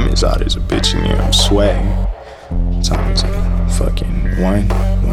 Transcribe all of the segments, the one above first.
damn, it's hot as a bitch in here, I'm swag. Time is fucking 1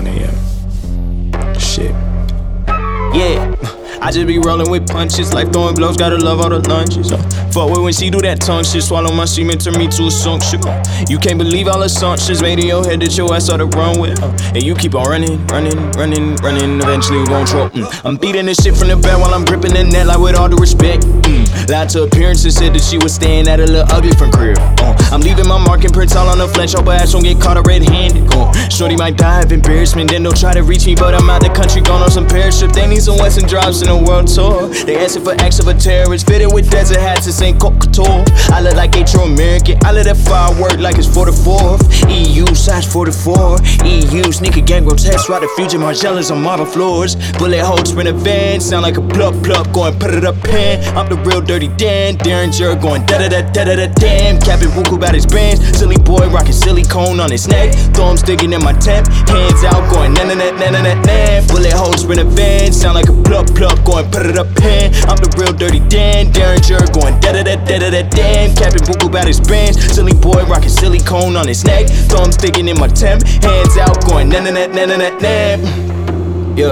a.m. Shit. Yeah, I just be rolling with punches, like throwing blows, gotta love all the lunges. Fuck with when she do that tongue shit, swallow my semen, turn me to a sunk shit. You can't believe all assumptions made in your head that your ass ought to run with. And you keep on running, eventually you gon' choke. I'm beating this shit from the back while I'm gripping the net, like with all due respect. Lied to appearances, said that she was staying at a little ugly from crib. I'm leaving my mark and prints all on the flesh, hope her ass don't get caught up red-handed. Shorty might die of embarrassment, then they'll try to reach me, but I'm out the country, gone on some parachute. They need some Western drops in a world tour. They asking for acts of a terrorist, fitted with desert hats, this ain't Coke Couture. I look like a true American, I let that firework like it's 44th. EU size 44, EU sneaker gang grotesque, ride the future Margellas on marble floors. Bullet holes sprint a van, sound like a pluck, going put it up in. I'm the real dirty Dan, Derringer going da-da-da-da-da-da damn. Captain Buku about his bands, silly boy rocking silicone on his neck. Thumbs digging in my temp, hands out going na-na-na-na-na-na. Bullet holes sprint a van, sound like a pluck, going put it up in. I'm the real dirty Dan, Derringer going da-da-da-da-da-da damn. Captain Buku about his bands, silly boy rocking silicone on his neck. Thumbs digging in my temp, hands out going na-na-na-na-na-na. Yeah.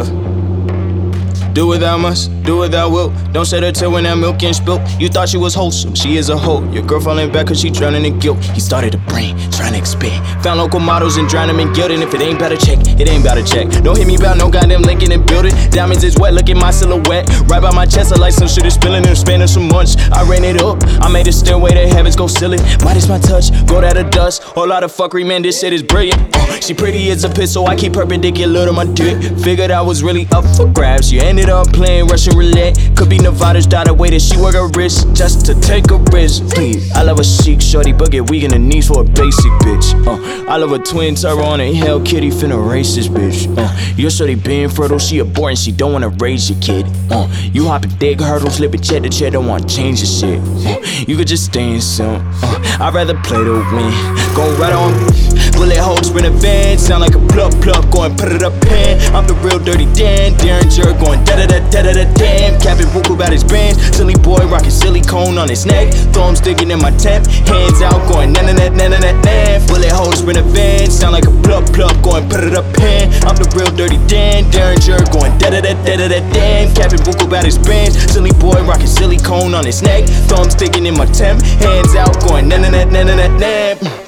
Do what thou must, do what thou wilt. Don't shed her tear when that milk ain't spilt. You thought she was wholesome, she is a hoe. Your girl falling back cause she drowning in guilt. He started to brain, trying to expand. Found local models and drown them in guilt. And if it ain't about a check, it ain't about a check. Don't hit me about no goddamn Lincoln and build it. Diamonds is wet, look at my silhouette. Right by my chest, I like some shit is spilling in the span of some months. I ran it up, I made a stairway to heavens go silly. Might as my touch, go down to dust. Whole lot of fuckery, man, this shit is brilliant. She pretty as a pistol, I keep perpendicular to my dick. Figured I was really up for grabs. You ended up playing Russian roulette. Could be Nevada's daughter, way that she work her wrist just to take a risk. Please, I love a chic shorty, but get weak in the knees for a basic bitch. I love a twin turbo on a Hell Kitty, finna race this bitch. Your shorty being fertile, she aborting, she don't wanna raise your kid. You hopping thick hurdles, living chair to chair, don't wanna change your shit. You could just stay in some. I'd rather play to win. Go right on. Bullet holes sprint a van, sound like a pluck, going put it up in. I'm the real dirty Dan, Derringer going da-da-da-da-da-da damn. Captain Buku about his bands, silly boy rocking silicone on his neck. Thumbs digging in my temp, hands out going na-na-na-na-na-na. Bullet holes sprint a van, sound like a pluck, going put it up in. I'm the real dirty Dan, Derringer going da-da-da-da-da-da damn. Captain Buku about his bands, silly boy rocking silicone on his neck. Thumbs digging in my temp, hands out going na-na-na-na-na-na.